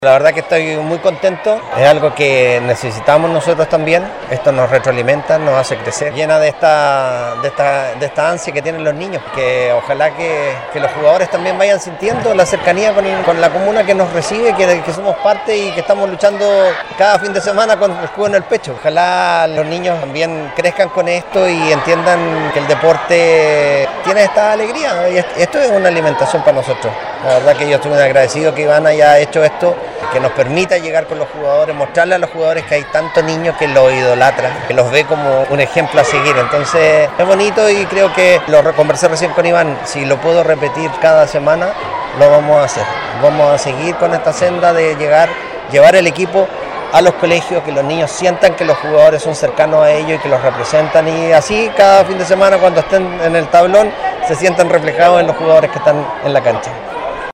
La verdad que estoy muy contento, es algo que necesitamos nosotros también, esto nos retroalimenta, nos hace crecer, llena de esta ansia que tienen los niños, que ojalá que los jugadores también vayan sintiendo la cercanía con la comuna que nos recibe, que somos parte y que estamos luchando cada fin de semana con el escudo en el pecho. Ojalá los niños también crezcan con esto y entiendan que el deporte tiene esta alegría, y esto es una alimentación para nosotros. La verdad que yo estoy muy agradecido que Iván haya hecho esto, que nos permita llegar con los jugadores, mostrarle a los jugadores que hay tantos niños que los idolatran, que los ve como un ejemplo a seguir. Entonces es bonito y creo que lo conversé recién con Iván, si lo puedo repetir cada semana, lo vamos a hacer. Vamos a seguir con esta senda de llevar el equipo a los colegios, que los niños sientan que los jugadores son cercanos a ellos y que los representan, y así cada fin de semana cuando estén en el tablón se sientan reflejados en los jugadores que están en la cancha.